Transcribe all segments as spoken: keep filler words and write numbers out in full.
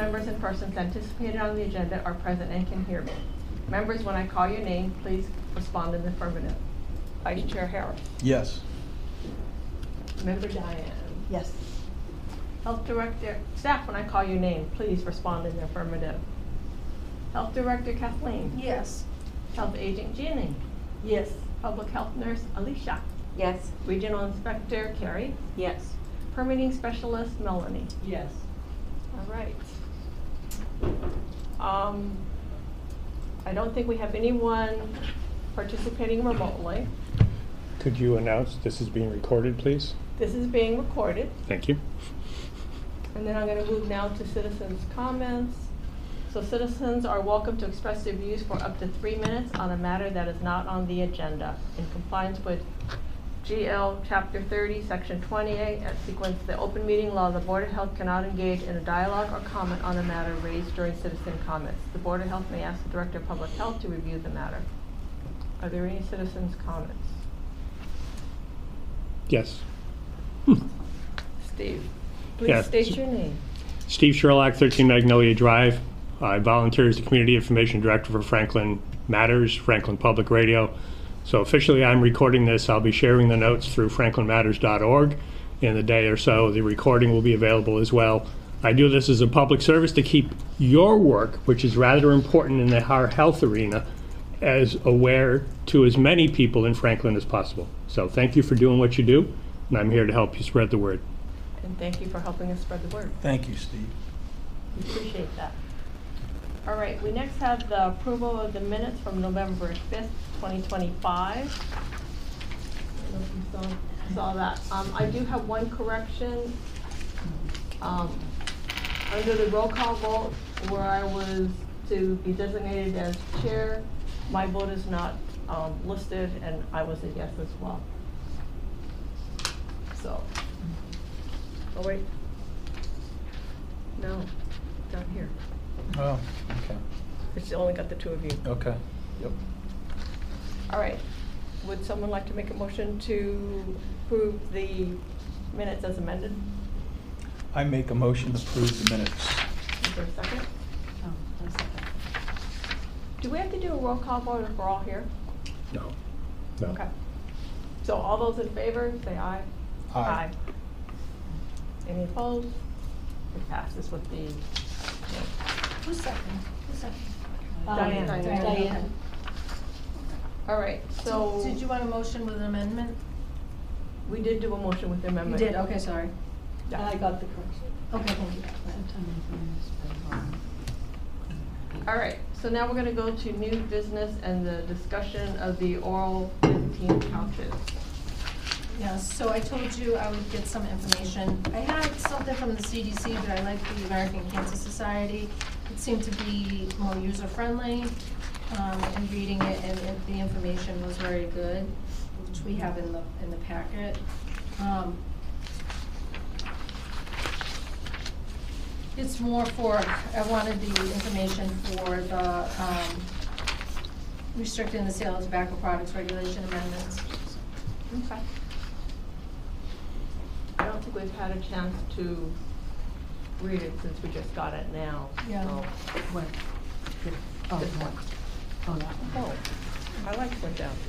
members and persons anticipated on the agenda are present and can hear me. Members, when I call your name, please respond in the affirmative. Vice Chair Harris. Yes. Member Diane. Yes. Health Director, staff, when I call your name, please respond in the affirmative. Health Director Kathleen. Yes. Health Agent Jeannie. Yes. Public Health Nurse Alicia. Yes. Regional Inspector Carrie. Yes. Permitting Specialist Melanie. Yes. All right. Um, I don't think we have anyone participating remotely. Could you announce this is being recorded, please? This is being recorded. Thank you. And then I'm going to move now to citizens' comments. So citizens are welcome to express their views for up to three minutes on a matter that is not on the agenda. In compliance with G L Chapter thirty, Section twenty-eight, at sequence the open meeting law, the Board of Health cannot engage in a dialogue or comment on a matter raised during citizen comments. The Board of Health may ask the Director of Public Health to review the matter. Are there any citizens' comments? Yes. Steve, please Yeah. state your name. Steve Sherlock, thirteen Magnolia Drive. I volunteer as the Community Information Director for Franklin Matters, Franklin Public Radio. So officially I'm recording this. I'll be sharing the notes through franklin matters dot org in a day or so. The recording will be available as well. I do this as a public service to keep your work, which is rather important in the our health arena, as aware to as many people in Franklin as possible. So thank you for doing what you do, and I'm here to help you spread the word. And thank you for helping us spread the word. Thank you, Steve. We appreciate that. All right, we next have the approval of the minutes from November fifth, twenty twenty-five. I don't know if you saw, saw that. Um, I do have one correction. Um, under the roll call vote, where I was to be designated as chair, my vote is not um, listed, and I was a yes as well. So, oh wait, no, down here. Oh, okay. It's only got the two of you. Okay. Yep. All right. Would someone like to make a motion to approve the minutes as amended? I make a motion to approve the minutes. Is there a second? Oh, a second. Do we have to do a roll call vote if we're all here? No. No. Okay. So all those in favor, say aye. Aye. Any opposed? It passes with the. Who's second? Who's second? Diane. Um, Diane. Diane. All right. So Did you want a motion with an amendment? we did do a motion with the You amendment. did, okay, sorry. Yeah. I got the correction. Okay, thank you. All right. So now we're going to go to new business and the discussion of the oral fifteen couches. Yes, so I told you I would get some information. I had something from the C D C, but I like the American Cancer Society. It seemed to be more user-friendly, um, in reading it, and, and the information was very good, which we have in the, in the packet. Um, It's more for, I wanted the information for the, um, restricting the sale of tobacco products regulation amendments. Okay. I don't think we've had a chance to read it since we just got it now. Yeah. So, What? Oh, this what? one. Oh, that one. Oh, I like went down.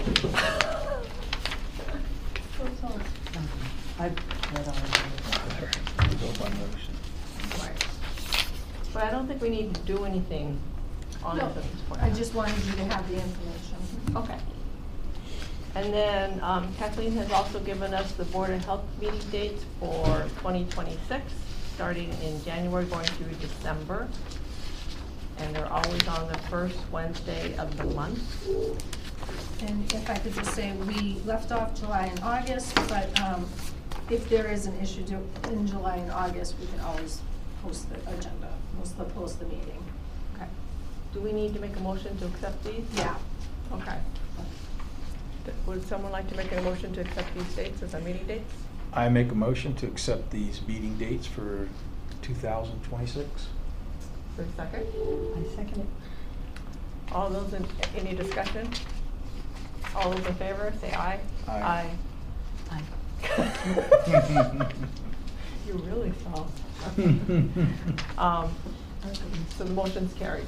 I've read all of it. Go by motion. Right. But I don't think we need to do anything on it No, at this point. I just wanted you to have the information. Okay. And then um, Kathleen has also given us the Board of Health meeting dates for twenty twenty-six, starting in January, going through December. And they're always on the first Wednesday of the month. And if I could just say, we left off July and August, but um, if there is an issue to- in July and August, we can always post the agenda, post the, post the meeting. Okay. Do we need to make a motion to accept these? Yeah. Okay. Th- Would someone like to make a motion to accept these dates as our meeting dates? I make a motion to accept these meeting dates for two thousand twenty-six. For a second? I second it. All those in, any discussion? All those in favor, say aye. Aye. Aye. You're really soft. Um, so the motion's carried.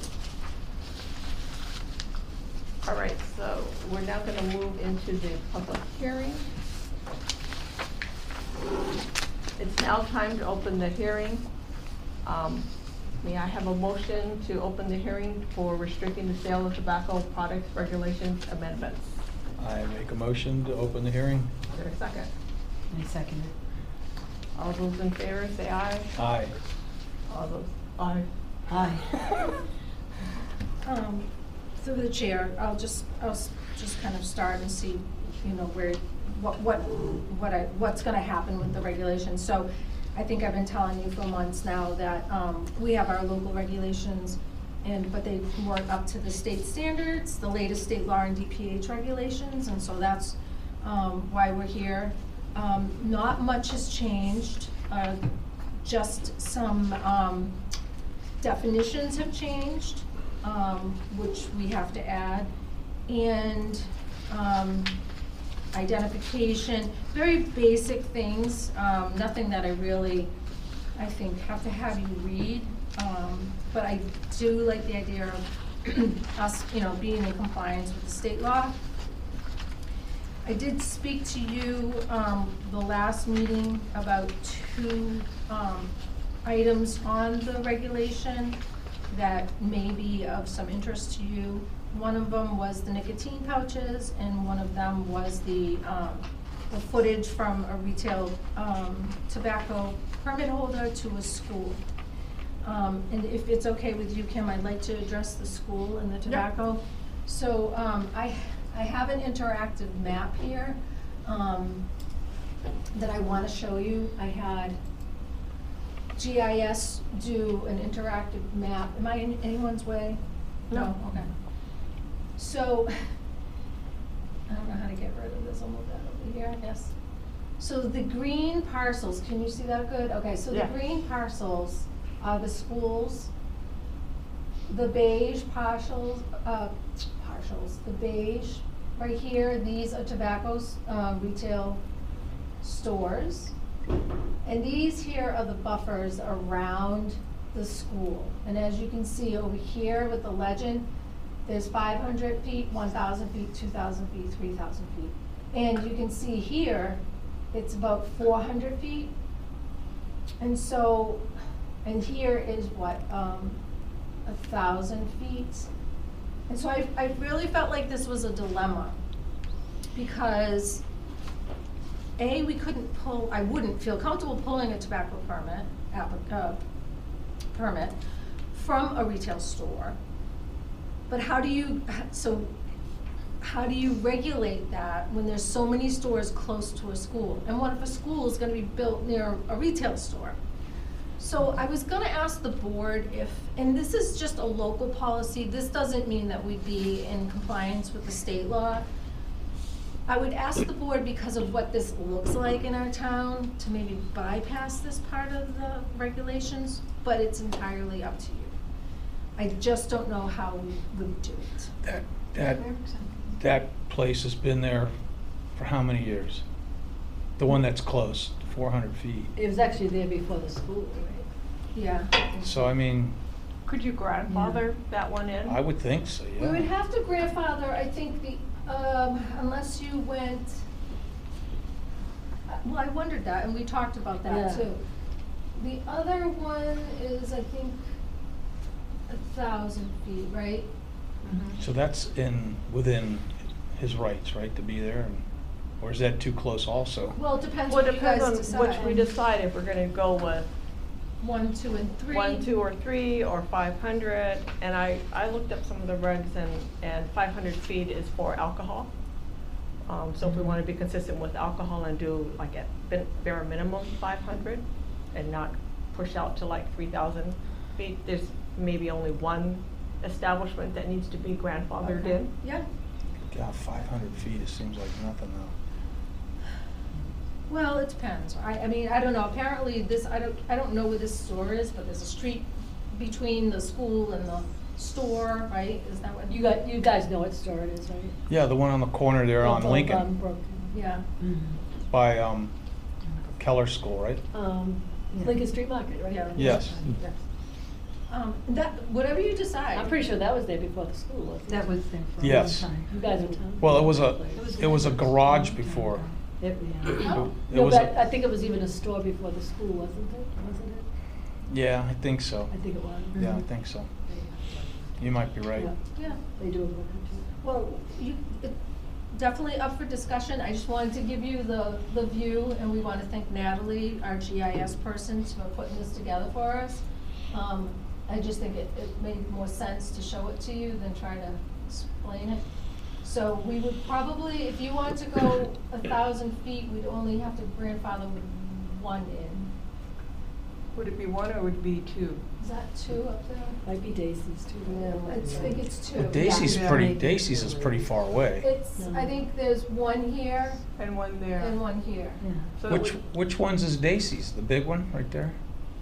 All right, so we're now gonna move into the public hearing. It's now time to open the hearing. Um, May I have a motion to open the hearing for restricting the sale of tobacco products regulations amendments? I make a motion to open the hearing. Is there a second? I second it. All those in favor, say aye. Aye. All those, aye. Aye. Um, through the chair, I'll just, I'll s- just kind of start and see, you know, where, what, what, what I, what's gonna happen with the regulations. So I think I've been telling you for months now that, um, we have our local regulations and, but they weren't up to the state standards, the latest state law and D P H regulations, and so that's, um, why we're here. Um, not much has changed, uh, just some, um, definitions have changed, um, which we have to add, and, um, identification, very basic things, um, nothing that I really, I think, have to have you read, um, but I do like the idea of us, you know, being in compliance with the state law. I did speak to you, um, the last meeting about two, um, items on the regulation that may be of some interest to you. One of them was the nicotine pouches, and one of them was the, um, the footage from a retail, um, tobacco permit holder to a school. Um, and if it's okay with you, Kim, I'd like to address the school and the tobacco. So, um, I, I have an interactive map here, um, that I wanna show you. I had G I S do an interactive map. Am I in anyone's way? No. Okay. So, I don't know how to get rid of this, I'll move that over here, yes. So the green parcels, can you see that good? Okay, so the Yeah. green parcels are the schools. The beige partials, uh, partials, the beige, right here, these are tobacco's, uh, retail stores. And these here are the buffers around the school. And as you can see over here with the legend, there's five hundred feet, one thousand feet, two thousand feet, three thousand feet. And you can see here, it's about four hundred feet. And so, and here is what, um, a thousand feet. And so I, I really felt like this was a dilemma, because A, we couldn't pull, I wouldn't feel comfortable pulling a tobacco permit, applic- uh, permit from a retail store. But how do you, so how do you regulate that when there's so many stores close to a school? And what if a school is gonna be built near a retail store? So I was gonna ask the board if, and this is just a local policy, this doesn't mean that we'd be in compliance with the state law. I would ask the board, because of what this looks like in our town, to maybe bypass this part of the regulations, but it's entirely up to you. I just don't know how we would do it. That, that, that place has been there for how many years? The one that's close, four hundred feet. It was actually there before the school, right? Yeah. So, I mean, Could you grandfather that one in? I would think so, We would yeah. have to grandfather, I think, the, um, unless you went, uh, well, I wondered that, and we talked about that Yeah. too. The other one is, I think, a thousand feet, right? So that's in, within his rights, right, to be there? and- Or is that too close also? Well, it depends Well, what it you guys depends decide. on which we decide, if we're gonna go with One, two, and three. one, two, or three, or five hundred. And I, I looked up some of the regs, and, and five hundred feet is for alcohol. Um, so if we wanna be consistent with alcohol and do like at bin- bare minimum five hundred, and not push out to like three thousand feet, there's maybe only one establishment that needs to be grandfathered Okay. in. Yeah, God, five hundred feet, it seems like nothing though. well, it depends. I, I mean, I don't know, apparently this, I don't, I don't know where this store is, but there's a street between the school and the store, right? Is that what? You got, you guys know what store it is, right? Yeah, the one on the corner there on Both of Lincoln, them broken. Yeah. by um, Keller School, right? Um, Yeah. Lincoln Street Market, right? Yeah. Yes. Yes. Um, that, whatever you decide. I'm pretty sure that was there before the school, wasn't it? That was there for a long Yes. time. You guys were telling me. Well, it was a, was it was a garage before. It, yeah. Oh. It No, was but I a, think it was even a store before the school, wasn't it? Wasn't it? yeah, I think so. I think it was. Yeah, I think so. You might be right. Yeah, Yeah. they do a good job. Well, you, it- definitely up for discussion. I just wanted to give you the, the view, and we want to thank Natalie, our G I S person, for putting this together for us. Um, I just think it, it made more sense to show it to you than try to explain it. So we would probably, if you want to go a thousand feet, we'd only have to grandfather one in. Would it be one or would it be two? Is that two up there? Might be Daisy's too. I think it's two. But Daisy's Yeah. pretty, Yeah. Daisy's is pretty far away. It's, I think there's one here And one there? and one here. Yeah. So that Which, would- which one's is Daisy's? The big one right there?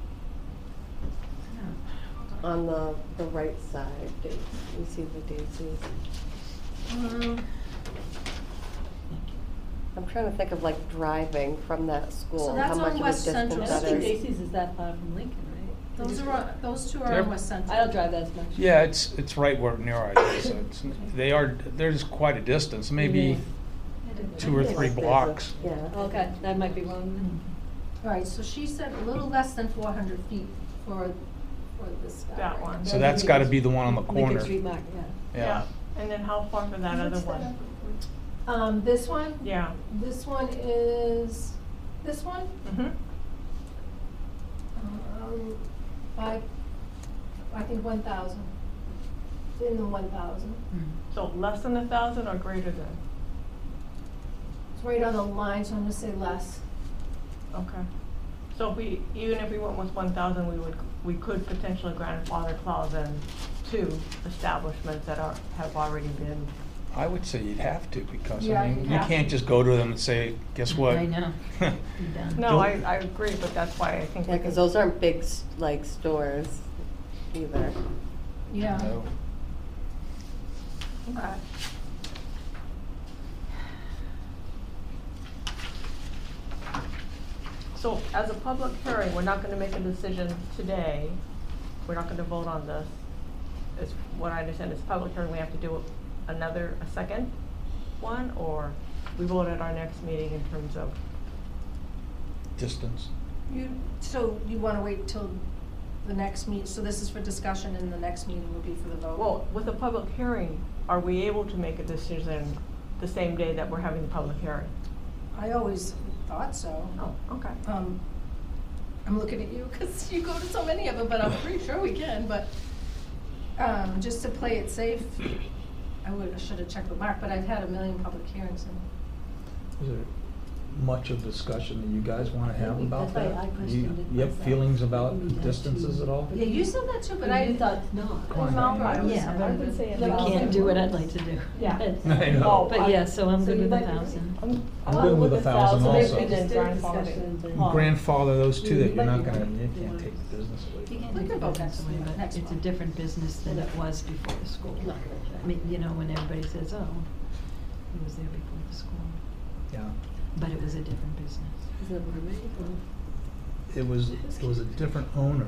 On the, the right side, da- you see the daisies. Um, I'm trying to think of like driving from that school, So how that's much on of a West distance Central I don't that think is. Daisy's is that far from Lincoln, right? Those are, on- those two are They're- on West Central. I don't drive that as much. Yeah, it's, it's right where near our house. So it's, they are, there's quite a distance, maybe two or I think three there's a- blocks. Yeah. Okay, that might be wrong. All right, so she said a little less than four hundred feet for, for this guy. That one. So that's gotta be the one on the corner. Lincoln Street Market, yeah. Yeah. And then how far from that other What's one? that? Um, this one, Yeah. this one is, this one, Mm-hmm. um, five, I think one thousand. In the one thousand. So less than a thousand or greater than? It's right on the line, so I'm gonna say less. Okay. So if we, even if we went with one thousand, we would, we could potentially grandfather clause in two establishments that are, have already been. I would say you'd have to, because, Yeah, I mean, you'd you have can't to. just go to them and say, guess what? I know. You're done. No, Don't- I, I agree, but that's why I think. Yeah, we because can- those aren't big, s- like, stores either. Yeah. No. Okay. So as a public hearing, we're not gonna make a decision today. We're not gonna vote on this. Is what I understand is public hearing, we have to do another, a second one, or we vote at our next meeting in terms of, Distance. You, so you wanna wait till the next meet, so this is for discussion and the next meeting will be for the vote? well, with a public hearing, are we able to make a decision the same day that we're having the public hearing? I always thought so. Oh, okay. Um, I'm looking at you because you go to so many of them, but I'm pretty sure we can, but, um, just to play it safe, I would, I should have checked with Mark, but I've had a million public hearings and, Is there much of discussion that you guys wanna have That's about why that? I You, questioned it you have myself. feelings We about need that distances too. at all? yeah, you said that too, but But I. you thought not. Come on, Well, man. I was- Yeah, I but would say you a thousand. can't do what I'd like to do. Yeah. I know. Oh, But yeah, so I'm So good you with a might be- thousand. I'm, I'm I'm good with a thousand maybe also. we did Just did grandfather. discussion, but- Oh. Grandfather those two that you're not gonna, Like- you can't take the business away You from. can't We take can the vote business next- away, but next it's a month. different business than it was before the school. I mean, you know, when everybody says, oh, he was there before the school, Yeah. but it was a different business. Is that what I made? It was, it was a different owner,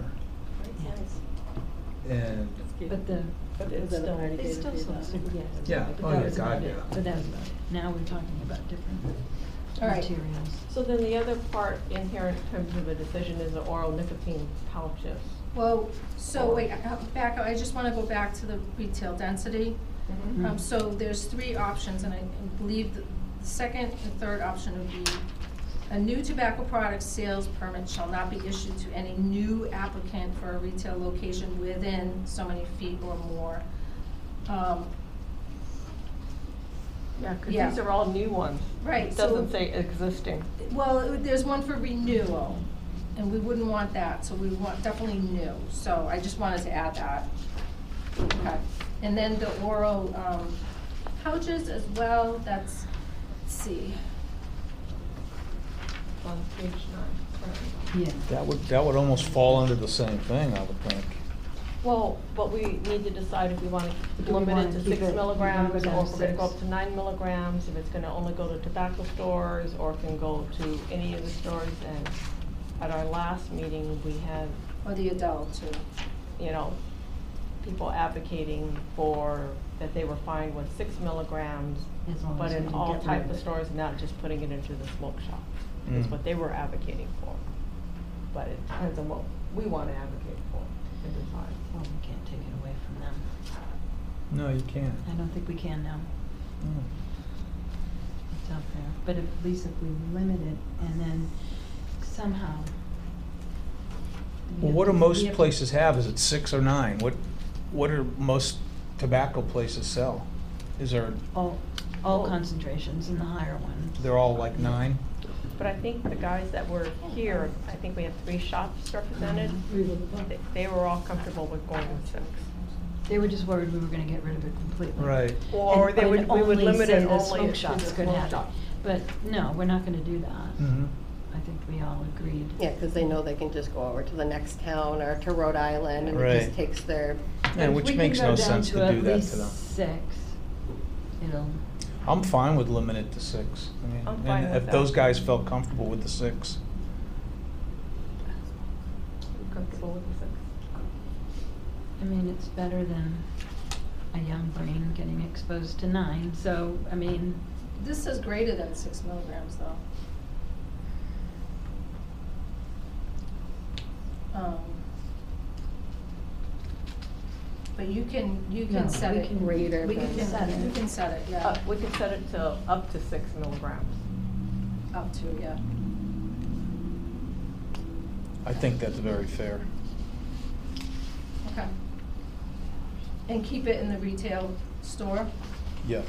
and, But the, But it's still. they still sold cigarettes. Yeah. But Oh, that yeah, was God, about it. yeah. But that was about it. Now we're talking about different All right. materials. So then the other part in here in terms of a decision is the oral nicotine pouches. Well, so wait, I- I'll back, up. I just wanna go back to the retail density. Mm-hmm. Um, so there's three options, and I believe the the second and third option would be, a new tobacco product sales permit shall not be issued to any new applicant for a retail location within so many feet or more. Um, Yeah, because Yeah. these are all new ones. Right, It so- doesn't say existing. Well, it would- there's one for renewal, and we wouldn't want that, so we want definitely new, so I just wanted to add that. Okay, and then the oral, um, pouches as well, that's, let's see. On page nine. Yeah. that would, that would almost fall under the same thing, I would think. Well, but we need to decide if we want Do to we limit wanna it to keep six it- milligrams, or keep it if down we're gonna go six? up to nine milligrams, if it's gonna only go to tobacco stores, or can go to any of the stores and at our last meeting, we had, Or the adult too. you know, people advocating for, that they were fine with six milligrams, As long but as we in can all get rid type of of it. stores, not just putting it into the smoke shop. Is Mm. what they were advocating for. But it depends on what we wanna advocate for and decide. Well, we can't take it away from them. No, you can't. I don't think we can now. Mm. It's out there. But at least if we limit it and then somehow. we Well, have what do to- most we have to- places have? Is it six or nine? What, what do most tobacco places sell? Is there, All, all Well- concentrations in the higher ones. they're all like nine? But I think the guys that were here, I think we have three shops represented, Mm-hmm. they, they were all comfortable with going with six. They were just worried we were gonna get rid of it completely. Right. Or And- they would, and we would only limit say it the only smoke to shops the could smoke have it. shop. But no, we're not gonna do that. Mm-hmm. I think we all agreed. Yeah, because they know they can just go over to the next town or to Rhode Island and it Right. just takes their, Yeah, If which we can makes go no down sense to at do that to least them. Six, it'll, I'm fine with limiting it to six. I mean, I'm fine and with if that. those guys felt comfortable with the six. You comfortable with the six? I mean, it's better than a young brain getting exposed to nine, so, I mean, This is greater than six milligrams though. Um, But you can, you No, can set we it. can- Greater We than can, set it. you can set it, yeah, Uh, we can set it to up to six milligrams. up to, yeah. I think that's very fair. Okay. And keep it in the retail store? Yes.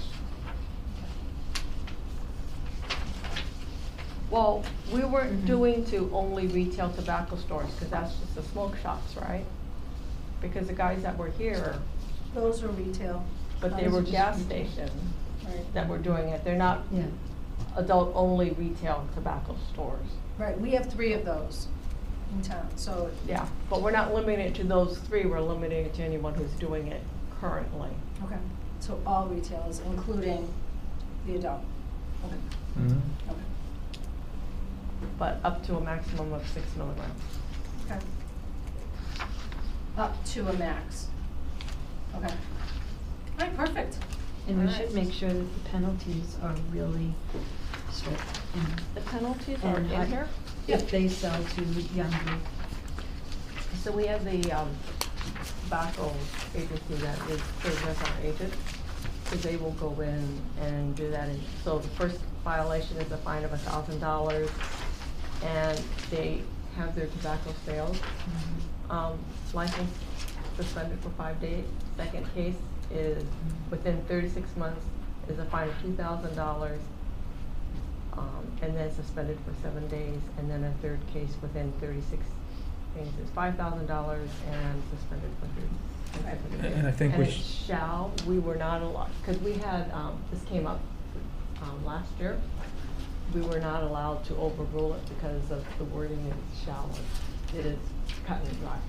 Well, we weren't Mhm. doing to only retail tobacco stores, because that's just the smoke shops, right? Because the guys that were here, Those are retail. but they Those were are just gas retail. stations Right. that were doing it. They're not yeah. adult-only retail tobacco stores. Right, we have three of those in town, so. Yeah, but we're not limiting it to those three, we're limiting it to anyone who's doing it currently. Okay, so all retailers, including the adult? Okay, Mm-hmm. okay, But up to a maximum of six milligrams. okay. Up to a max. Okay. All right, perfect. And we All should right. make sure that the penalties are really strict. and- The penalties are and in hard- here. If they sell to young group. So we have the um, tobacco agency that is serving as our agent, so they will go in and do that. And so the first violation is a fine of a thousand dollars, and they have their tobacco sales. Um, license suspended for five days. Second case is within thirty-six months is a fine of two thousand dollars. Um, and then suspended for seven days, and then a third case within thirty-six days is five thousand dollars and suspended for thirty. Right. And I think we And it sh- shall, we were not allowed, because we had, um, this came up, um, last year. We were not allowed to overrule it because of the wording is shall, it is cut and dry.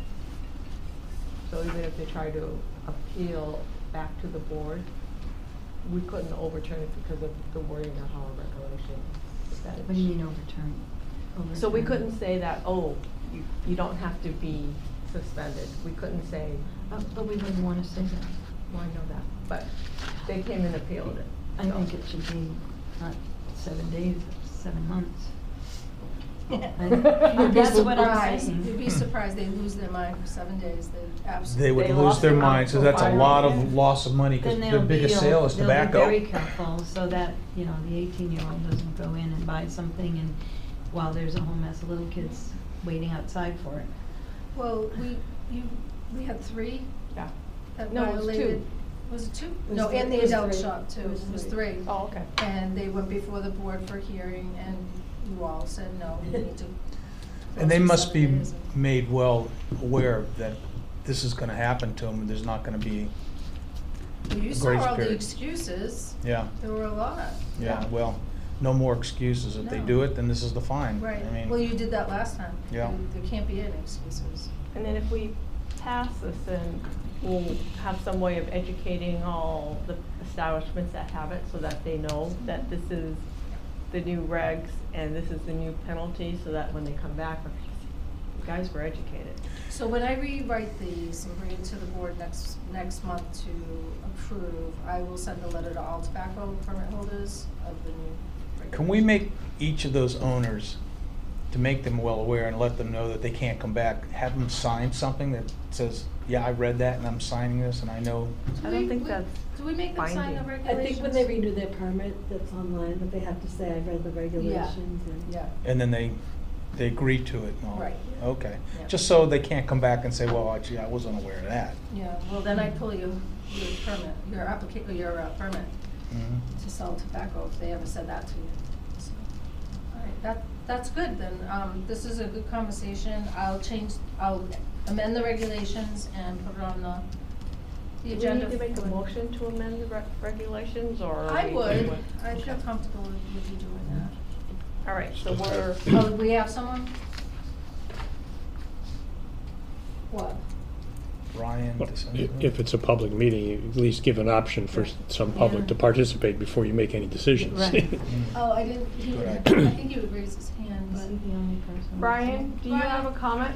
So even if they try to appeal back to the board, we couldn't overturn it because of the wording of our regulation. that it What do you sh- mean overturn? So we Overturn. couldn't say that, oh, you, you don't have to be suspended. We couldn't say, Uh, But we wouldn't wanna say that. well, I know that, but they came and appealed it. I so. think it should be not seven days, seven months. You'd That's be what I'm surprised, saying. you'd be surprised, they lose their mind for seven days, they absolutely. They would They lose lost their their mind, so mind that's for a five lot years. of loss of money, because Then their they'll be, biggest sale is they'll tobacco. be very careful, so that, you know, the eighteen-year-old doesn't go in and buy something and while there's a whole mess of little kids waiting outside for it. Well, we, you, we had three Yeah. that No, it was violated. two. Was it two? was No, three. and It the was adult three. shop too, It was it was three. three. Oh, okay. And they went before the board for hearing and you all said, no, we need to. And they close for must seven be days and- made well aware that this is gonna happen to them, and there's not gonna be, Well, you saw grace all the period. excuses, yeah, there were a lot. yeah, well, no more excuses. If they No. do it, then this is the fine. Right, I mean, well, you did that last time. Yeah. There- There can't be any excuses. And then if we pass this, then we'll have some way of educating all the establishments that have it so that they know that this is the new regs and this is the new penalty, so that when they come back, if guys were educated. So when I rewrite these and bring it to the board next, next month to approve, I will send a letter to all tobacco permit holders of the new Can we regulations. make each of those owners, to make them well aware and let them know that they can't come back, have them sign something that says, yeah, I read that and I'm signing this and I know. I Do don't we- think we- that's Do we make them sign the binding. I regulations? think when they renew their permit, that's online, but they have to say, I read the regulations and. Yeah, And then they, they agree to it and all. Right. Okay. Yeah. Just so they can't come back and say, well, actually, I wasn't aware of that. yeah, well, then I pull you, your permit, your applica, your uh, permit Mhm. to sell tobacco if they ever said that to you. So, all right, that, that's good, then, um, this is a good conversation, I'll change, I'll amend the regulations and put it on the, the Do we agenda. need to make a for- motion to amend the reg- regulations, or? are I we- would, I feel comfortable with with you doing that. All right, so we're, Oh, we have someone? What? Ryan, Well, does i- anyone- If it's a public meeting, you at least give an option for s- some public Yeah. to participate before you make any decisions. Right. Mm. Oh, I didn't, he, Good I idea. think he would raise his hand, Is he but. the only person? Brian, do you Brian. have a comment?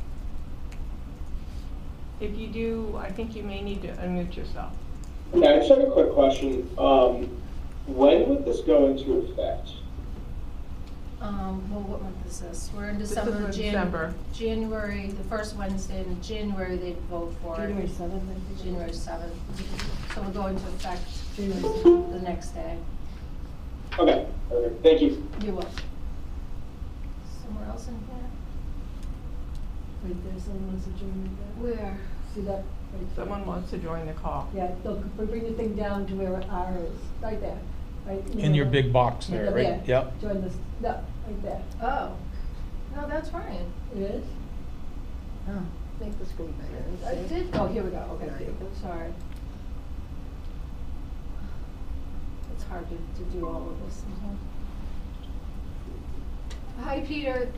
If you do, I think you may need to unmute yourself. Yeah, I just have a quick question. Um, when would this go into effect? Um, well, what month is this? We're in This is December, in Jan- December. January, the first Wednesday in January, they'd vote for it. January seventh, I think. January seventh. So we're going to effect January seventh. the next day. Okay, perfect. Thank you. You will. Someone else in here? Right there, someone wants to join me there. Where? See that? Right there. Someone wants to join the call. Yeah, look, we bring the thing down to where R is, right there, right? In your big box there, Yeah, right? there. Yep. Join this, no, right there. Oh, no, that's Ryan. It is? Oh. Make the screen bigger. I and see. did, oh, here we go, okay, There you go. I'm sorry. It's hard to, to do all of this sometimes. Hi, Peter.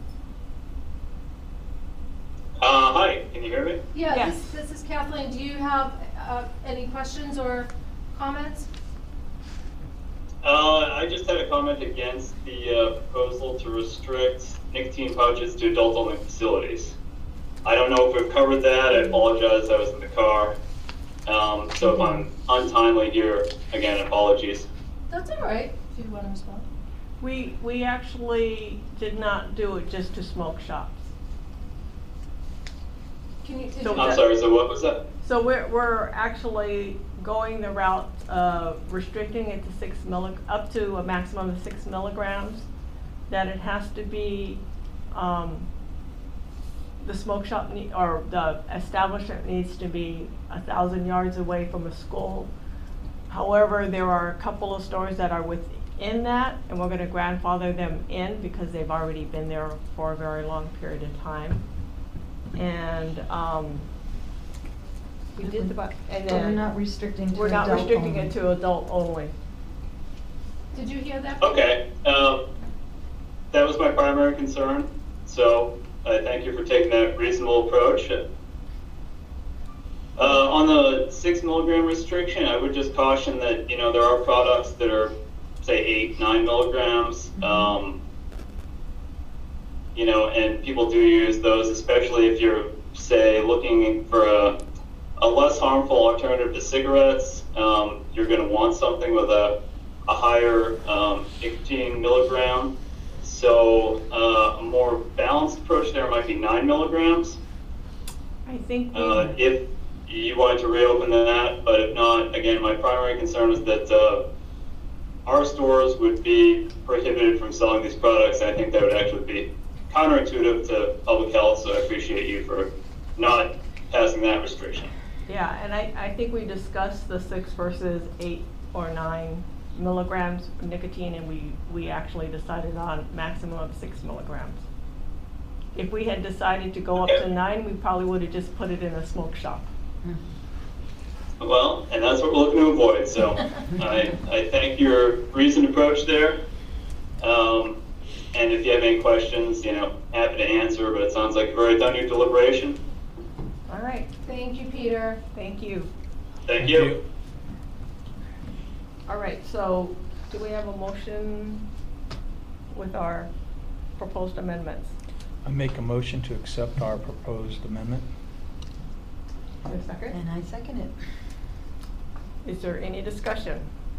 Uh, hi, can you hear me? Yeah, Yes. this, this is Kathleen. Do you have, uh, any questions or comments? Uh, I just had a comment against the uh, proposal to restrict nicotine pouches to adult-only facilities. I don't know if we've covered that. I apologize. I was in the car. Um, so if I'm untimely here, again, apologies. That's all right, if you want to respond. We, we actually did not do it just to smoke shops. Can you, did So you? I'm sorry, so what was that? So we're, we're actually going the route of restricting it to six milli, up to a maximum of six milligrams. That it has to be, um, the smoke shop need, or the establishment needs to be a thousand yards away from a school. However, there are a couple of stores that are within that, and we're gonna grandfather them in because they've already been there for a very long period of time. And, um, we did the, bu- and But we're then, not restricting to we're not adult restricting only. it to adult only. Did you hear that? Okay, um, that was my primary concern, so I thank you for taking that reasonable approach. Uh, on the six milligram restriction, I would just caution that, you know, there are products that are, say, eight, nine milligrams, um, you know, and people do use those, especially if you're, say, looking for a, a less harmful alternative to cigarettes. Um, you're going to want something with a, a higher um, nicotine milligram. So uh, a more balanced approach there might be nine milligrams. I think we. Uh, if you wanted to reopen that, but if not, again, my primary concern is that uh, our stores would be prohibited from selling these products. And I think that would actually be counterintuitive to public health, so I appreciate you for not passing that restriction. Yeah, and I, I think we discussed the six versus eight or nine milligrams of nicotine, and we, we actually decided on maximum of six milligrams. If we had decided to go up to nine, we probably would have just put it in a smoke shop. Well, and that's what we're looking to avoid, so I, I thank your reasoned approach there. Um, and if you have any questions, you know, happy to answer, but it sounds like you've already done your deliberation. All right, Thank you, Peter. thank you. Thank you. All right, so do we have a motion with our proposed amendments? I make a motion to accept our proposed amendment. Is there a second? And I second it. Is there any discussion?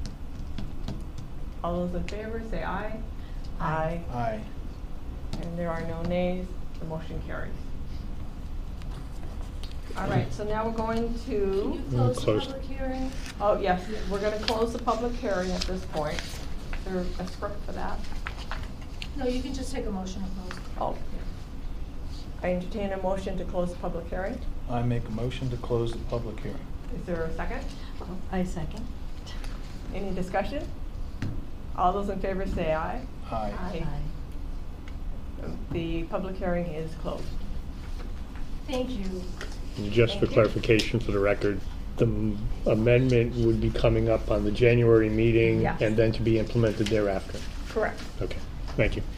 All those in favor, say aye. Aye. Aye. And there are no nays, the motion carries. All right, so now we're going Can to, you We'll close the close. public hearing? oh, yes, we're gonna close the public hearing at this point. Is there a script for that? No, you can just take a motion to close. Oh. I entertain a motion to close the public hearing. I make a motion to close the public hearing. Is there a second? I second. Any discussion? All those in favor say aye. Aye. Aye. The public hearing is closed. Thank you. And Just for Thank you. clarification for the record, the m- amendment would be coming up on the January meeting Yes. and then to be implemented thereafter. Correct. Okay, thank you.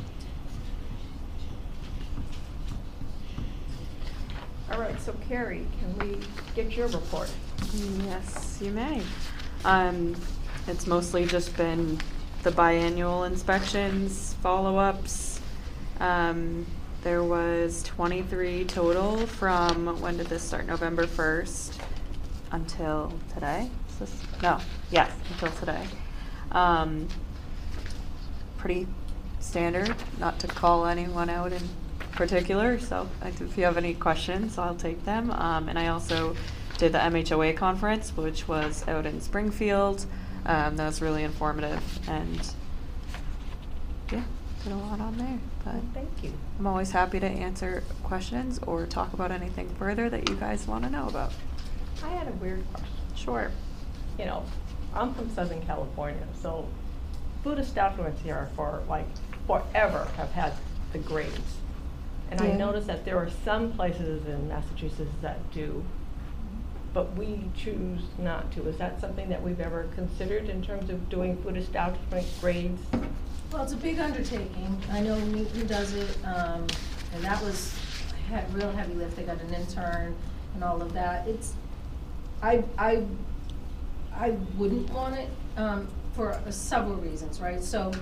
All right, so Carrie, can we get your report? Yes, you may. Um, it's mostly just been the biannual inspections, follow-ups. Um, there was twenty-three total from, when did this start? November first until today? Is this, no, yes, until today. Um, pretty standard, not to call anyone out in particular, so if you have any questions, I'll take them. Um, and I also did the M H O A conference, which was out in Springfield. Um, that was really informative, and yeah, did a lot on there. But Thank you. I'm always happy to answer questions or talk about anything further that you guys want to know about. I had a weird question. Sure. You know, I'm from Southern California, so food establishments here for like forever have had the grades. And I Yeah. noticed that there are some places in Massachusetts that do, but we choose not to. Is that something that we've ever considered in terms of doing food establishment grades? Well, it's a big undertaking. I know Newton does it, um, and that was a he- real heavy lift. They got an intern and all of that. It's, I, I, I wouldn't want it, um, for several reasons, right? So,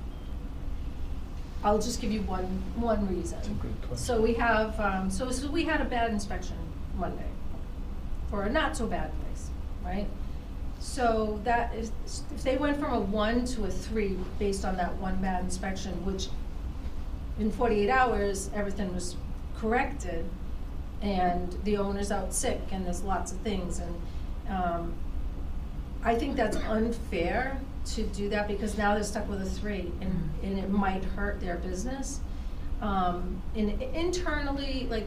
I'll just give you one, one reason. That's a good question. So we have, um, so, so we had a bad inspection Monday for a not so bad place, right? So that is, if they went from a one to a three based on that one bad inspection, which in forty-eight hours, everything was corrected, and the owner's out sick, and there's lots of things, and, um, I think that's unfair to do that, because now they're stuck with a three, and, and it might hurt their business. Um, and internally, like,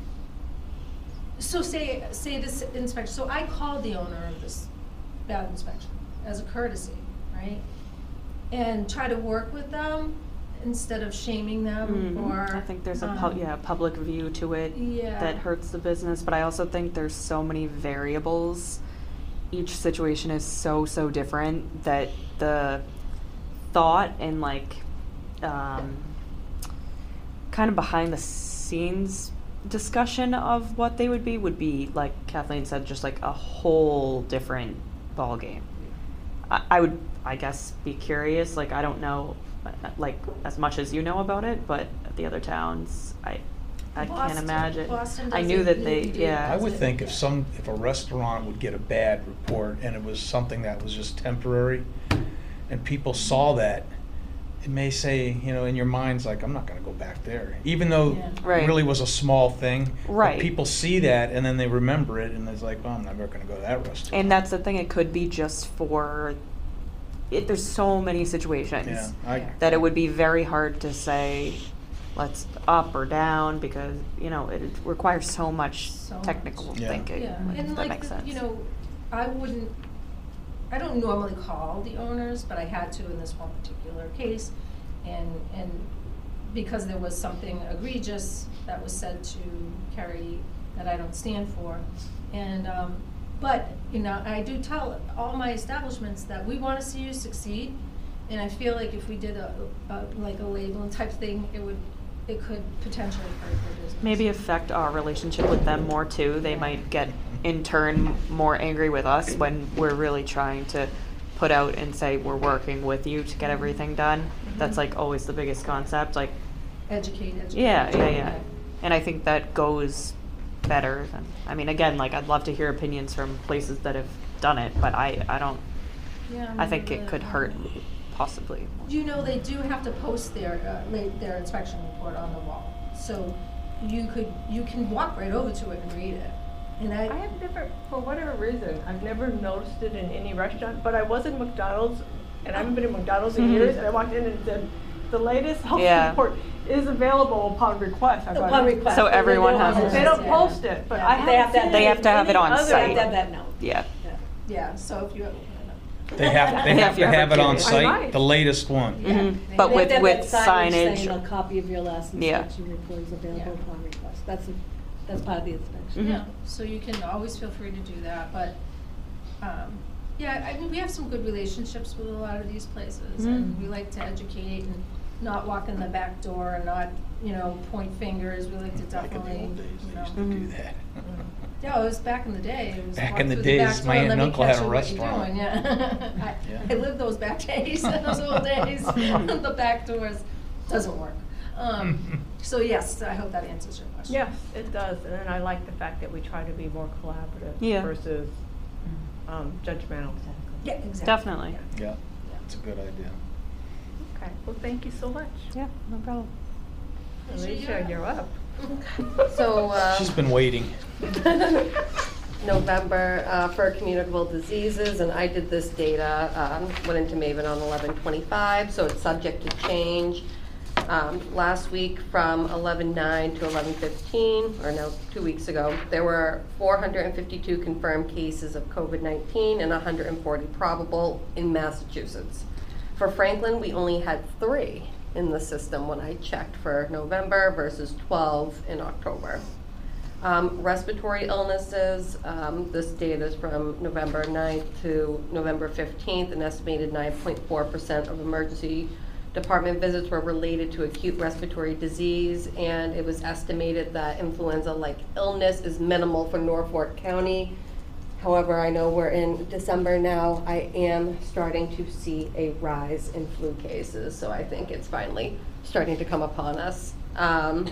so say, say this inspection, so I called the owner of this bad inspection as a courtesy, right? And try to work with them instead of shaming them, Mhm. or. I think there's a pu- um, yeah public view to it Yeah. that hurts the business, but I also think there's so many variables. Each situation is so so different that the thought and like um, kind of behind the scenes discussion of what they would be would be, like Kathleen said, just like a whole different ball game. I, I would, I guess, be curious. Like, I don't know, uh, like as much as you know about it, but the other towns, I, I Boston- can't imagine. Boston I does knew it, that they, Newton does yeah. I would it. think if some, if a restaurant would get a bad report and it was something that was just temporary, and people saw that, it may say, you know, in your mind's like, I'm not gonna go back there, even though Yeah. it Right. really was a small thing. but Right. people see that and then they remember it and it's like, well, I'm never gonna go to that restaurant. And that's the thing, it could be just for, it, there's so many situations. Yeah, I, That it would be very hard to say, let's up or down, because, you know, it requires so much So much. technical Yeah. thinking, Yeah, if and that like, makes the- sense. you know, I wouldn't, I don't normally call the owners, but I had to in this one particular case. And, and because there was something egregious that was said to Kerry that I don't stand for. And, um, but, you know, I do tell all my establishments that we wanna see you succeed. And I feel like if we did a, a, like a labeling type thing, it would, it could potentially hurt their business. Maybe affect our relationship with them more too. They might get in turn more angry with us when we're really trying to put out and say we're working with you to get everything done. That's like always the biggest concept. Like, educate, educate. Yeah, yeah, educate. yeah. And I think that goes better than, I mean, again, like, I'd love to hear opinions from places that have done it, but I, I don't, Yeah, I think maybe it could the- hurt, possibly. You know, they do have to post their, uh, la- their inspection report on the wall. So you could, you can walk right over to it and read it. And I, I have never, for whatever reason, I've never noticed it in any restaurant, but I was in McDonald's, and I haven't been in McDonald's in Mhm. years, and I walked in and it said, the latest health Yeah. report is available upon request. I thought, Upon request. So but they everyone don't has post it. They don't Yeah. post it, but Yeah, I but they have haven't to seen have- it They have to have in it on any other- They have site. to have that note. Yeah. Yeah. yeah, so if you, They have, they If have you're to have ever it on curious. I site, might. the latest one. Yeah. Mhm. They- But they with, They have with that signage saying signage, a copy of your last Yeah. inspection report is available Yeah. upon request. That's, a- that's part of the inspection. Mhm. yeah, so you can always feel free to do that, but, um, yeah, I mean, we have some good relationships with a lot of these places, and Mhm. we like to educate and not walk in the back door and not, you know, point fingers. We like to Back in the definitely, old days, you they know. used to do Mhm. that. Yeah, it was back in the day. It was Back walk in the through days, back my door aunt and let and me uncle catch had a you what you're restaurant. doing, Yeah. I, Yeah. I lived those back days, those old days. The back doors doesn't work. Um, so yes, I hope that answers your question. Yes, it does, and then I like the fact that we try to be more collaborative Yeah. versus um, judgmental. Yeah, exactly. Definitely. Yeah, it's a good idea. Okay, well, thank you so much. Yeah, no problem. Alicia, you're up. So, uh, She's been waiting. November uh, for communicable diseases, and I did this data, um, went into Maven on eleven twenty-five, so it's subject to change. Um, Last week from eleven nine to eleven fifteen, or no, two weeks ago, there were four hundred fifty-two confirmed cases of COVID nineteen and one hundred forty probable in Massachusetts. For Franklin, we only had three in the system when I checked for November versus twelve in October. Um, respiratory illnesses, um, this data is from November ninth to November fifteenth. An estimated nine point four percent of emergency department visits were related to acute respiratory disease, and it was estimated that influenza-like illness is minimal for Norfolk County. However, I know we're in December now. I am starting to see a rise in flu cases, so I think it's finally starting to come upon us. Um,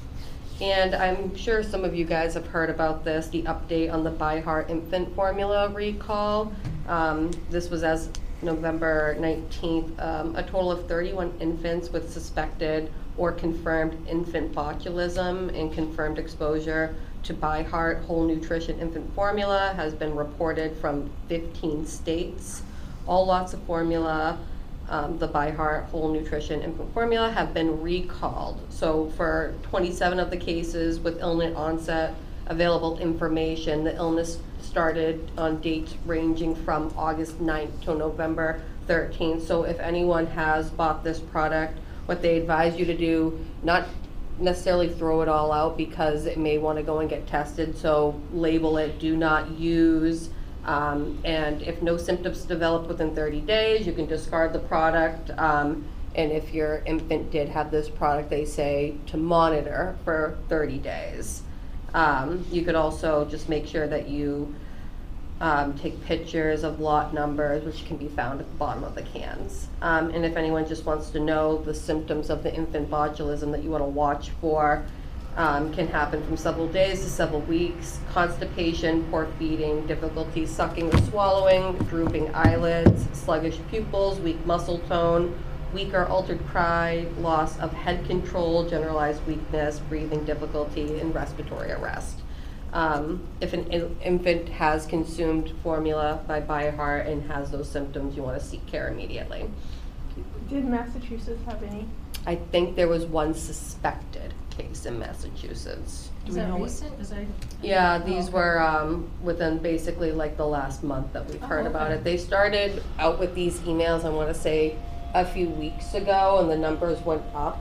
And I'm sure some of you guys have heard about this, the update on the ByHeart infant formula recall. Um, this was as November nineteenth. Um, a total of thirty-one infants with suspected or confirmed infant botulism and confirmed exposure to ByHeart whole nutrition infant formula has been reported from fifteen states. All lots of formula, Um, the ByHeart Whole Nutrition Infant Formula, have been recalled. So for twenty-seven of the cases with illness onset, available information, the illness started on dates ranging from August ninth to November thirteenth. So if anyone has bought this product, what they advise you to do, not necessarily throw it all out because it may want to go and get tested. So label it, do not use. Um, and if no symptoms develop within thirty days, you can discard the product. Um, and if your infant did have this product, they say to monitor for thirty days. Um, you could also just make sure that you um, take pictures of lot numbers, which can be found at the bottom of the cans. Um, and if anyone just wants to know the symptoms of the infant botulism that you want to watch for, Um, can happen from several days to several weeks. Constipation, poor feeding, difficulty sucking or swallowing, drooping eyelids, sluggish pupils, weak muscle tone, weak or altered cry, loss of head control, generalized weakness, breathing difficulty, and respiratory arrest. Um, if an in- infant has consumed formula by ByHeart and has those symptoms, you want to seek care immediately. Did Massachusetts have any? I think there was one suspected case in Massachusetts. Is that recent? Is that? Yeah, Oh, these okay. were um, within basically like the last month that we've Oh, heard about okay. it. They started out with these emails, I want to say, a few weeks ago, and the numbers went up.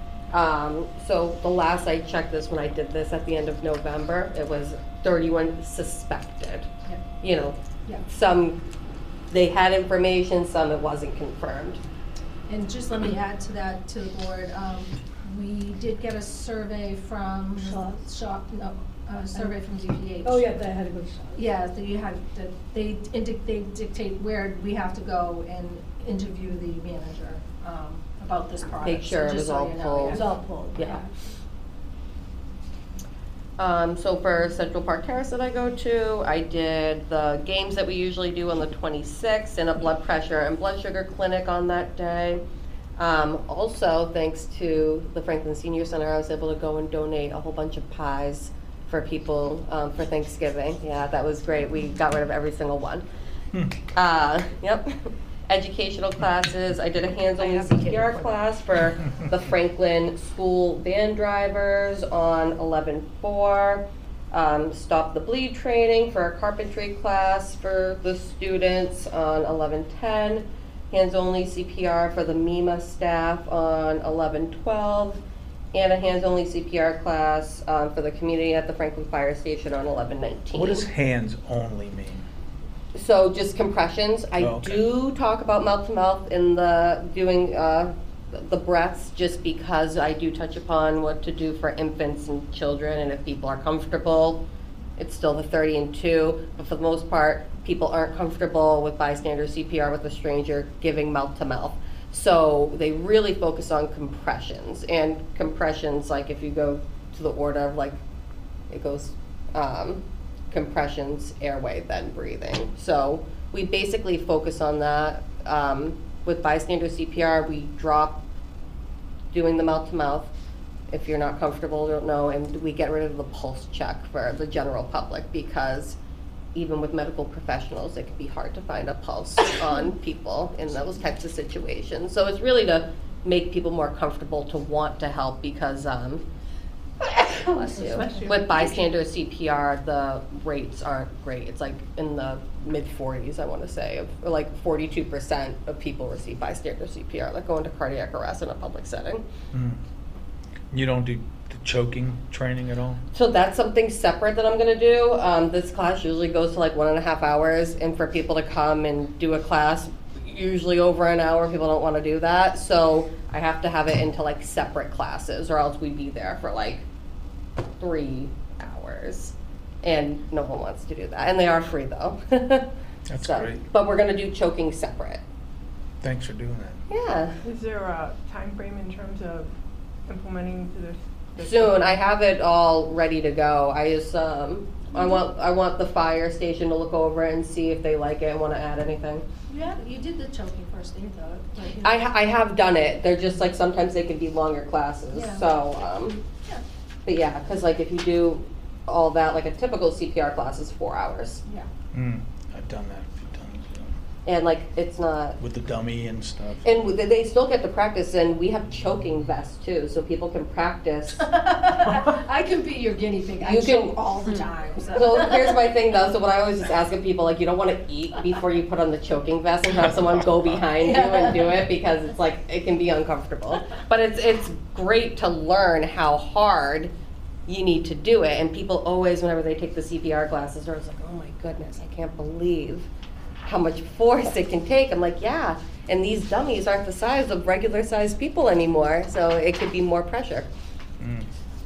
Um, so the last I checked this, when I did this at the end of November, it was thirty-one suspected. Yeah. You know, Yeah. some, they had information, some it wasn't confirmed. And just let me add to that, to the board, um, we did get a survey from Shaw. Shaw, no, a survey from D P H. Oh, yeah, they had a good shot. Yeah, that you had, that they indi- they dictate where we have to go and interview the manager, um, about this product. Make sure so it just was so all you know, pulled. yeah. It was all pulled. Yeah. Um, so for Central Park Terrace that I go to, I did the games that we usually do on the twenty-sixth and a blood pressure and blood sugar clinic on that day. Um, also, thanks to the Franklin Senior Center, I was able to go and donate a whole bunch of pies for people um, for Thanksgiving. Yeah, that was great. We got rid of every single one. Uh, yep. Educational classes. I did a hands-on C P R class for the Franklin school van drivers on eleven four. Um, Stop the Bleed training for a carpentry class for the students on eleven ten. Hands-only C P R for the MEMA staff on eleven twelve. And a hands-only C P R class um, for the community at the Franklin Fire Station on eleven nineteen. What does hands only mean? So just compressions. I Oh, okay. do talk about mouth to mouth in the doing uh, the breaths, just because I do touch upon what to do for infants and children, and if people are comfortable, it's still the thirty and two. But for the most part, people aren't comfortable with bystander C P R with a stranger giving mouth to mouth. So they really focus on compressions, and compressions, like if you go to the order of like, it goes. Um, compressions, airway, then breathing. So we basically focus on that. Um, with bystander C P R, we drop doing the mouth to mouth if you're not comfortable, don't know, and we get rid of the pulse check for the general public, because even with medical professionals, it can be hard to find a pulse on people in those types of situations. So it's really to make people more comfortable to want to help, because um, bless you. Bless you. With bystander C P R, the rates aren't great. It's like in the mid forties, I want to say, of, or like forty-two percent of people receive bystander C P R, like go into cardiac arrest in a public setting. Mm. You don't do the choking training at all? So that's something separate that I'm going to do. Um, this class usually goes to like one and a half hours, and for people to come and do a class, usually over an hour, people don't want to do that. So I have to have it into like separate classes, or else we'd be there for like three hours. And no one wants to do that. And they are free though. That's So, great. But we're going to do choking separate. Thanks for doing that. Yeah. Is there a time frame in terms of implementing this? this Soon. I have it all ready to go. I just um I want I want the fire station to look over it and see if they like it and want to add anything. Yeah, you did the choking first aid though. Like, you I know. ha- I have done it. They're just like sometimes they can be longer classes. Yeah. So um Yeah. but yeah, cuz like if you do all that, like a typical C P R class is four hours. Yeah. Mm. I've done that a few times, yeah. And like it's not With the dummy and stuff. and w- they still get to practice, and we have choking vests too, so people can practice. I can be your guinea pig. I You choke can- all the time. So. So here's my thing though, so what I always just ask of people, like you don't want to eat before you put on the choking vest and have someone go behind you and do it, because it's like, it can be uncomfortable. But it's it's great to learn how hard you need to do it, and people always, whenever they take the C P R classes, they're always like, oh my goodness, I can't believe how much force it can take. I'm like, yeah, and these dummies aren't the size of regular sized people anymore, so it could be more pressure. Mm.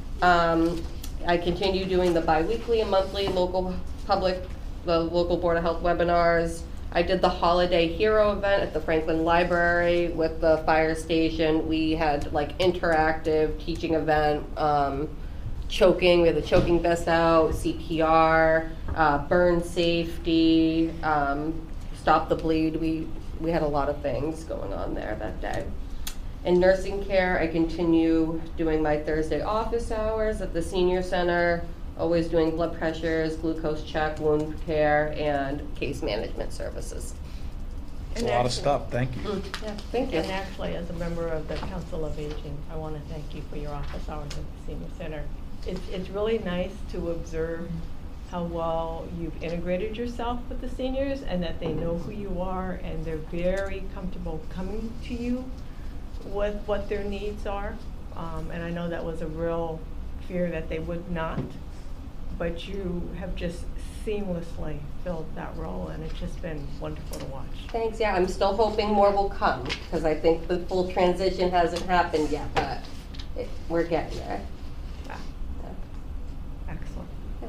Um, I continue doing the bi-weekly and monthly local public, the local Board of Health webinars. I did the Holiday Hero event at the Franklin Library with the fire station. We had like interactive teaching event, um, choking, we had the choking vest out, C P R, uh, burn safety, um, stop the bleed. We, we had a lot of things going on there that day. In nursing care, I continue doing my Thursday office hours at the senior center, always doing blood pressures, glucose check, wound care, and case management services. It's a And lot of actually- stuff, thank you. Yeah, thank you. And actually, as a member of the Council of Aging, I want to thank you for your office hours at the senior center. It's, it's really nice to observe how well you've integrated yourself with the seniors, and that they know who you are, and they're very comfortable coming to you with what their needs are. Um, and I know that was a real fear that they would not, but you have just seamlessly filled that role, and it's just been wonderful to watch. Thanks, yeah, I'm still hoping more will come, because I think the full transition hasn't happened yet, but it, we're getting there. Yeah. Yeah. Excellent. Yeah.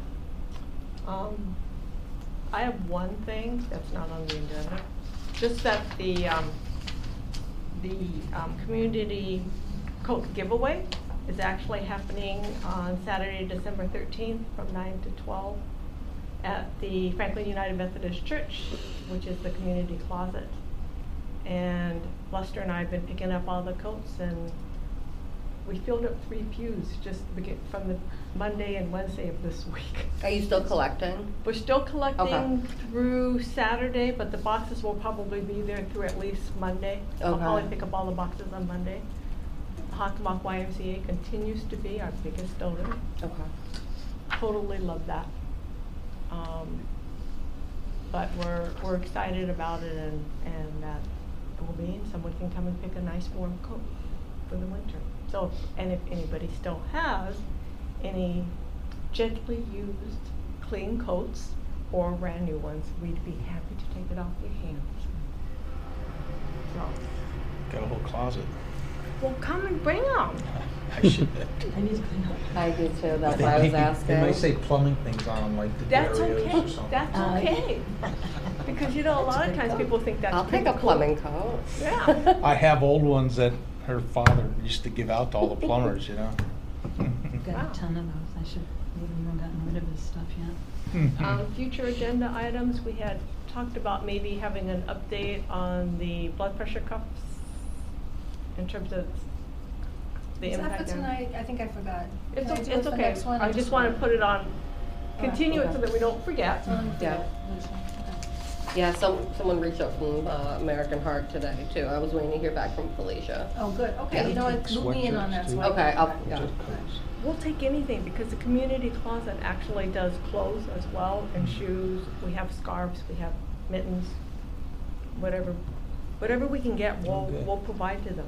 Um, I have one thing that's not on the agenda, just that the, um, the um, community coat giveaway is actually happening on Saturday, December thirteenth from nine to twelve at the Franklin United Methodist Church, which is the community closet. And Lester and I have been picking up all the coats, and we filled up three pews just begin- from the Monday and Wednesday of this week. Are you still collecting? We're still collecting Okay. through Saturday, but the boxes will probably be there through at least Monday. I'll Okay. probably pick up all the boxes on Monday. Hockomock Y M C A continues to be our biggest donor. Okay. Totally love that. Um, but we're, we're excited about it, and, and that it will be, and someone can come and pick a nice warm coat for the winter. So, and if anybody still has any gently used clean coats or brand new ones, we'd be happy to take it off your hands. So, Got a whole closet. well, come and bring them. I should. I need to clean up. I do too, They that's why I was may- asking. They may say plumbing things on them, like the That's Darios okay, or something. that's Uh, okay. Because you know, a That's a lot of good times coat. people think that's I'll pretty take a cool. plumbing coat. Yeah. I have old ones that her father used to give out to all the plumbers, you know. Got Wow. a ton of those. I should, we haven't even gotten rid of his stuff yet. Um, future agenda items, we had talked about maybe having an update on the blood pressure cuffs in terms of the Is that impact. for on- tonight? I think I forgot. It's, Can I o- do it it's for okay. next one or I just want to put it on, right, continue it so okay. that we don't forget. It's on the- Yeah. Lucia, okay. Yeah, some, someone reached out from uh, American Heart today too. I was waiting to hear back from Felicia. Oh, good, okay, Yeah. you know what, loop me in on that, so I. Okay, I'll, right. yeah. Just coats. We'll take anything because the community closet actually does clothes as well, and shoes. We have scarves, we have mittens, whatever, whatever we can get, we'll, Okay. we'll provide to them.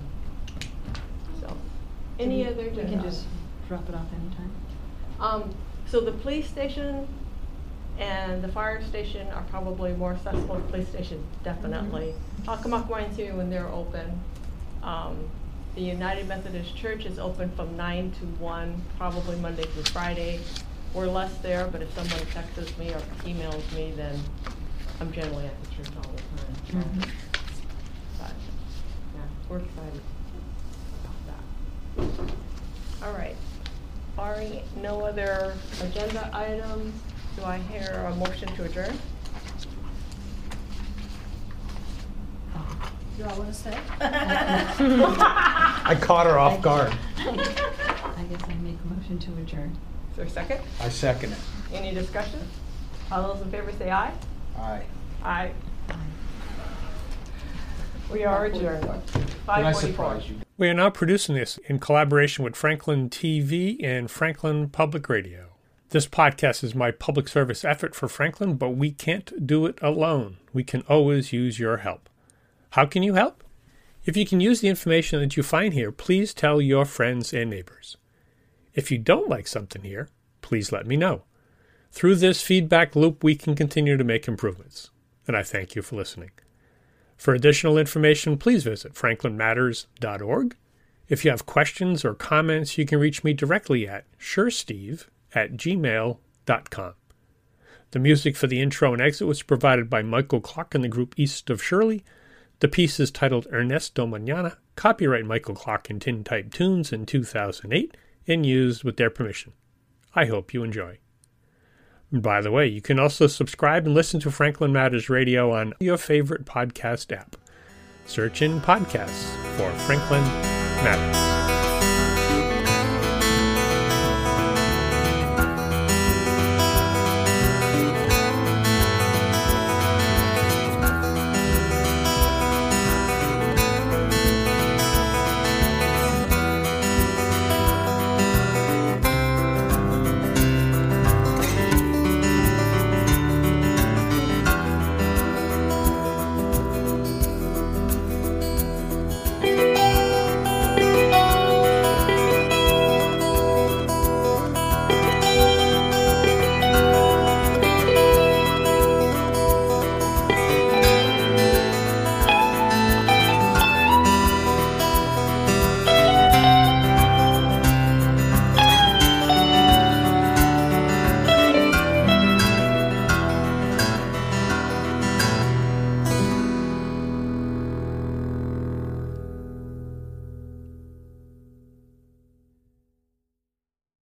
So, any We- other? We can agenda just drop it off anytime. Um, so the police station and the fire station are probably more accessible. The police station, definitely. Hockomock Y M C A when they're open. Um, the United Methodist Church is open from nine to one, probably Monday through Friday. We're less there, but if someone texts me or emails me, then I'm generally at the church all the time. So. Mhm. But, yeah, we're excited about that. All right. Barring no other agenda items, do I hear a motion to adjourn? Do I wanna stay? I caught her off guard. I guess I make a motion to adjourn. Is there a second? I second it. Any discussion? All those in favor say aye. Aye. Aye. We are adjourned. Did Five I forty-four. surprise you? We are now producing this in collaboration with Franklin T V and Franklin Public Radio. This podcast is my public service effort for Franklin, but we can't do it alone. We can always use your help. How can you help? If you can use the information that you find here, please tell your friends and neighbors. If you don't like something here, please let me know. Through this feedback loop, we can continue to make improvements. And I thank you for listening. For additional information, please visit franklin matters dot org. If you have questions or comments, you can reach me directly at suresteve at gmail dot com. The music for the intro and exit was provided by Michael Clock and the group East of Shirley. The piece is titled Ernesto Mañana, copyright Michael Clock and Tintype Tunes in two thousand eight, and used with their permission. I hope you enjoy. By the way, you can also subscribe and listen to Franklin Matters Radio on your favorite podcast app. Search in podcasts for Franklin Matters.